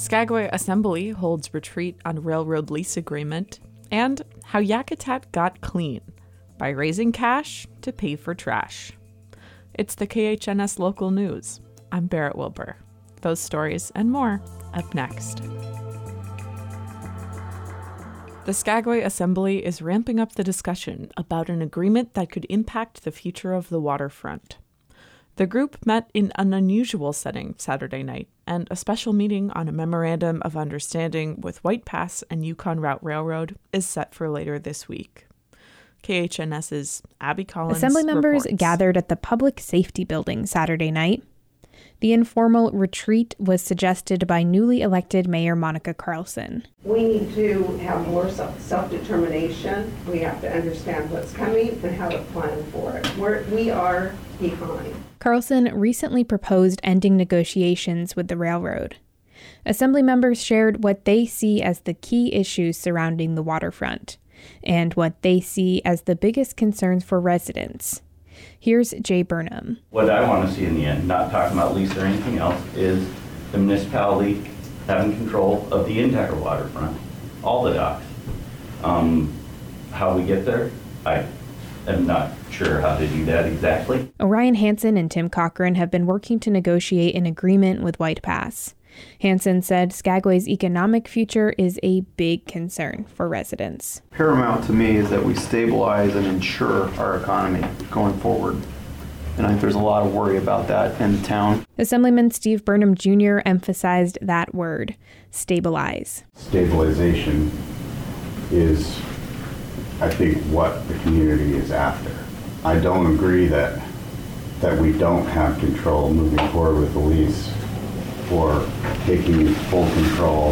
Skagway Assembly holds retreat on railroad lease agreement, and how Yakutat got clean by raising cash to pay for trash. It's the KHNS Local News. I'm Barrett Wilbur. Those stories and more up next. The Skagway Assembly is ramping up the discussion about an agreement that could impact the future of the waterfront. The group met in an unusual setting Saturday night, and a special meeting on a memorandum of understanding with White Pass and Yukon Route Railroad is set for later this week. KHNS's Abby Collins Assembly members reports. gathered at the Public Safety Building Saturday night. The informal retreat was suggested by newly elected Mayor Monica Carlson. We need to have more self-determination. We have to understand what's coming and how to plan for it. We are behind. Carlson recently proposed ending negotiations with the railroad. Assembly members shared what they see as the key issues surrounding the waterfront and what they see as the biggest concerns for residents. Here's Jay Burnham. What I want to see in the end, not talking about lease or anything else, is the municipality having control of the entire waterfront, all the docks. How we get there, I am not sure how to do that exactly. Orion Hansen and Tim Cochran have been working to negotiate an agreement with White Pass. Hansen said Skagway's economic future is a big concern for residents. Paramount to me is that we stabilize and ensure our economy going forward. And I think there's a lot of worry about that in the town. Assemblyman Steve Burnham Jr. emphasized that word, stabilize. Stabilization is, I think, what the community is after. I don't agree that we don't have control moving forward with the lease or taking full control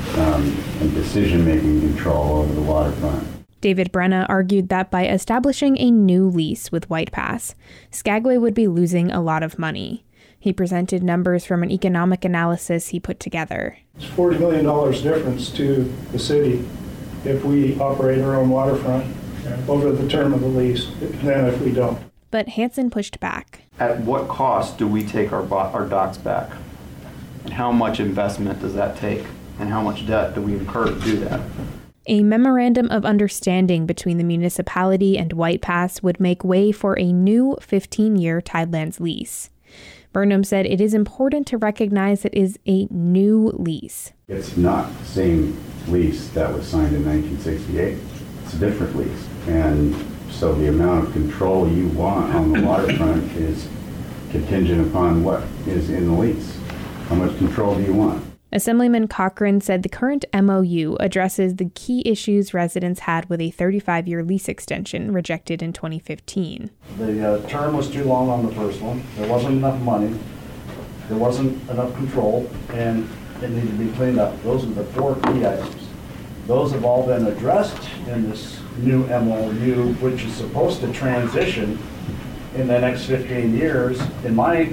and decision-making control over the waterfront. David Brenna argued that by establishing a new lease with White Pass, Skagway would be losing a lot of money. He presented numbers from an economic analysis he put together. It's $40 million difference to the city if we operate our own waterfront over the term of the lease than if we don't. But Hansen pushed back. At what cost do we take our docks back? And how much investment does that take? And how much debt do we incur to do that? A memorandum of understanding between the municipality and White Pass would make way for a new 15-year Tidelands lease. Burnham said it is important to recognize it is a new lease. It's not the same lease that was signed in 1968. It's a different lease. And so the amount of control you want on the waterfront is contingent upon what is in the lease. How much control do you want? Assemblyman Cochran said the current MOU addresses the key issues residents had with a 35-year lease extension rejected in 2015. The term was too long on the first one. There wasn't enough money. There wasn't enough control, and it needed to be cleaned up. Those are the four key items. Those have all been addressed in this new MOU, which is supposed to transition in the next 15 years, in my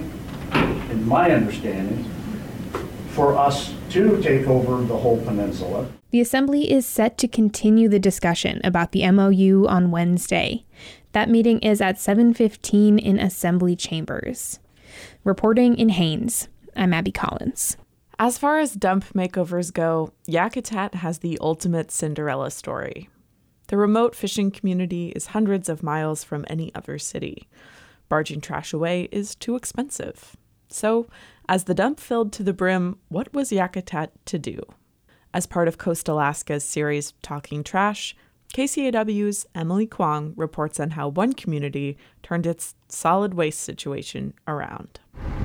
understanding, for us to take over the whole peninsula. The Assembly is set to continue the discussion about the MOU on Wednesday. That meeting is at 7:15 in Assembly chambers. Reporting in Haines, I'm Abby Collins. As far as dump makeovers go, Yakutat has the ultimate Cinderella story. The remote fishing community is hundreds of miles from any other city. Barging trash away is too expensive. So, as the dump filled to the brim, what was Yakutat to do? As part of Coast Alaska's series Talking Trash, KCAW's Emily Kwong reports on how one community turned its solid waste situation around.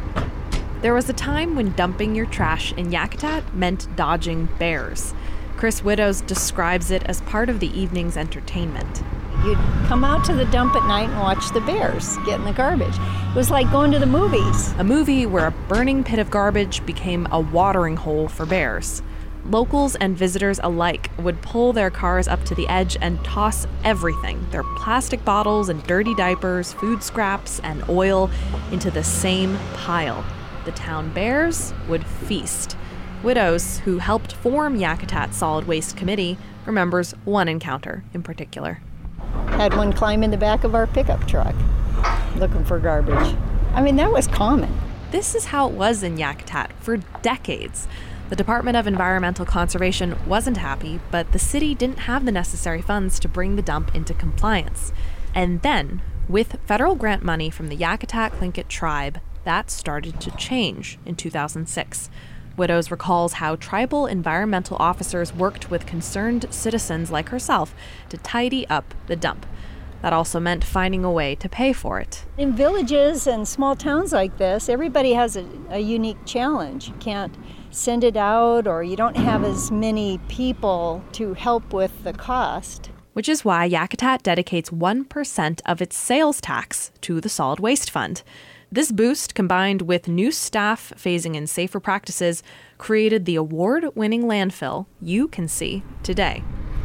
There was a time when dumping your trash in Yakutat meant dodging bears. Chris Widows describes it as part of the evening's entertainment. You'd come out to the dump at night and watch the bears get in the garbage. It was like going to the movies. A movie where a burning pit of garbage became a watering hole for bears. Locals and visitors alike would pull their cars up to the edge and toss everything, their plastic bottles and dirty diapers, food scraps, and oil, into the same pile. The town bears would feast. Widows, who helped form Yakutat's Solid Waste Committee, remembers one encounter in particular. Had one climb in the back of our pickup truck looking for garbage. I mean, that was common. This is how it was in Yakutat for decades. The Department of Environmental Conservation wasn't happy, but the city didn't have the necessary funds to bring the dump into compliance. And then, with federal grant money from the Yakutat Tlingit tribe, that started to change in 2006. Widows recalls how tribal environmental officers worked with concerned citizens like herself to tidy up the dump. That also meant finding a way to pay for it. In villages and small towns like this, everybody has a unique challenge. You can't send it out, or you don't have as many people to help with the cost. Which is why Yakutat dedicates 1% of its sales tax to the Solid Waste Fund. This boost, combined with new staff phasing in safer practices, created the award-winning landfill you can see today.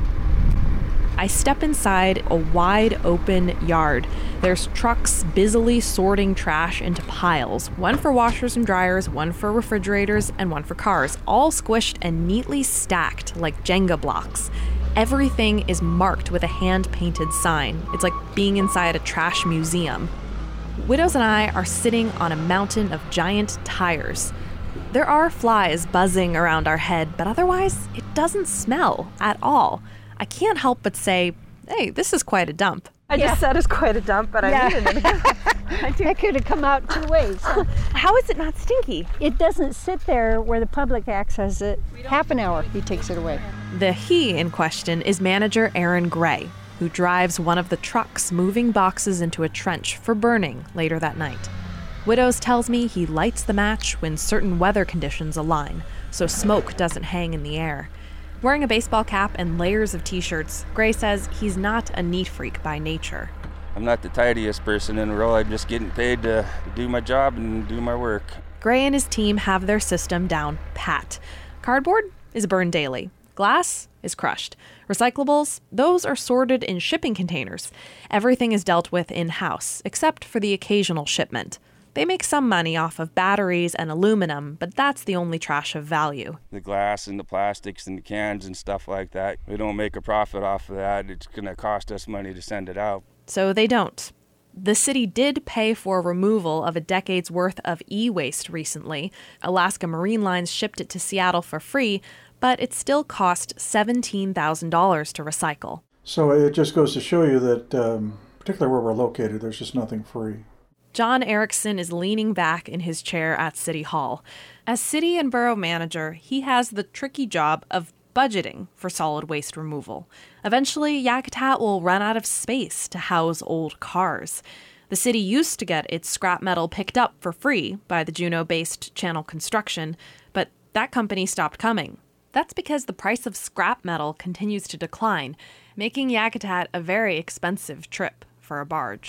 I step inside a wide-open yard. There's trucks busily sorting trash into piles, one for washers and dryers, one for refrigerators, and one for cars, all squished and neatly stacked like Jenga blocks. Everything is marked with a hand-painted sign. It's like being inside a trash museum. Widows and I are sitting on a mountain of giant tires. There are flies buzzing around our head, but otherwise, it doesn't smell at all. I can't help but say, hey, this is quite a dump. I just said it's quite a dump, but I needed it. That could have come out two ways. How is it not stinky? It doesn't sit there where the public access it. Half an hour, he takes it away. The he in question is manager Aaron Gray, who drives one of the trucks moving boxes into a trench for burning later that night. Widows tells me he lights the match when certain weather conditions align, so smoke doesn't hang in the air. Wearing a baseball cap and layers of t-shirts, Gray says he's not a neat freak by nature. I'm not the tidiest person in the world. I'm just getting paid to do my job and do my work. Gray and his team have their system down pat. Cardboard is burned daily. Glass is crushed. Recyclables, those are sorted in shipping containers. Everything is dealt with in-house, except for the occasional shipment. They make some money off of batteries and aluminum, but that's the only trash of value. The glass and the plastics and the cans and stuff like that, we don't make a profit off of that. It's going to cost us money to send it out. So they don't. The city did pay for removal of a decade's worth of e-waste recently. Alaska Marine Lines shipped it to Seattle for free, but it still cost $17,000 to recycle. So it just goes to show you that, particularly where we're located, there's just nothing free. John Erickson is leaning back in his chair at City Hall. As city and borough manager, he has the tricky job of budgeting for solid waste removal. Eventually, Yakutat will run out of space to house old cars. The city used to get its scrap metal picked up for free by the Juneau-based Channel Construction, but that company stopped coming. That's because the price of scrap metal continues to decline, making Yakutat a very expensive trip for a barge.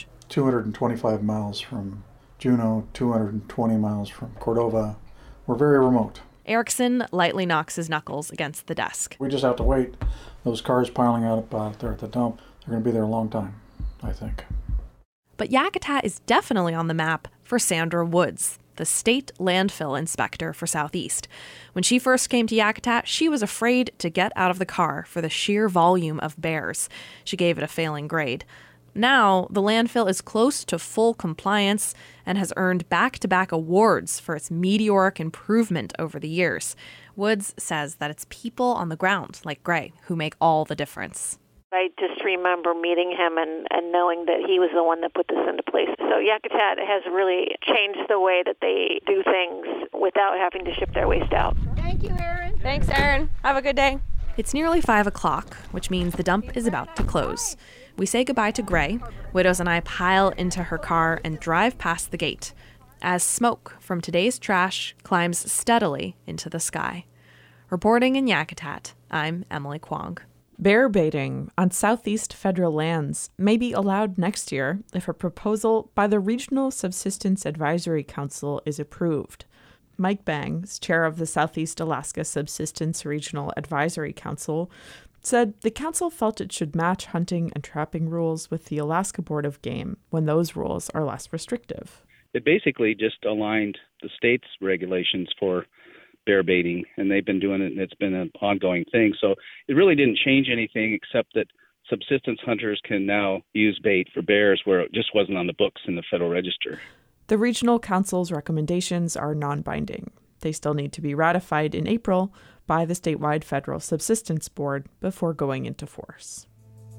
225 miles from Juneau, 220 miles from Cordova. We're very remote. Erickson lightly knocks his knuckles against the desk. We just have to wait. Those cars piling up out there at the dump, they're going to be there a long time, I think. But Yakutat is definitely on the map for Sandra Woods, the state landfill inspector for Southeast. When she first came to Yakutat, she was afraid to get out of the car for the sheer volume of bears. She gave it a failing grade. Now, the landfill is close to full compliance and has earned back-to-back awards for its meteoric improvement over the years. Woods says that it's people on the ground, like Gray, who make all the difference. I just remember meeting him and knowing that he was the one that put this into place. So Yakutat has really changed the way that they do things without having to ship their waste out. Thank you, Aaron. Thanks, Aaron. Have a good day. It's nearly 5 o'clock, which means the dump is about to close. We say goodbye to Gray. Widows and I pile into her car and drive past the gate as smoke from today's trash climbs steadily into the sky. Reporting in Yakutat, I'm Emily Kwong. Bear baiting on Southeast federal lands may be allowed next year if a proposal by the Regional Subsistence Advisory Council is approved. Mike Bangs, chair of the Southeast Alaska Subsistence Regional Advisory Council, said the council felt it should match hunting and trapping rules with the Alaska Board of Game when those rules are less restrictive. It basically just aligned the state's regulations for bear baiting, and they've been doing it, and it's been an ongoing thing. So it really didn't change anything except that subsistence hunters can now use bait for bears where it just wasn't on the books in the Federal Register. The regional council's recommendations are non-binding. They still need to be ratified in April by the statewide Federal Subsistence Board before going into force.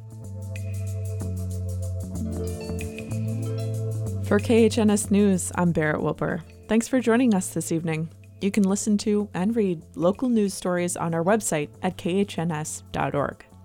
For KHNS News, I'm Barrett Wilbur. Thanks for joining us this evening. You can listen to and read local news stories on our website at khns.org.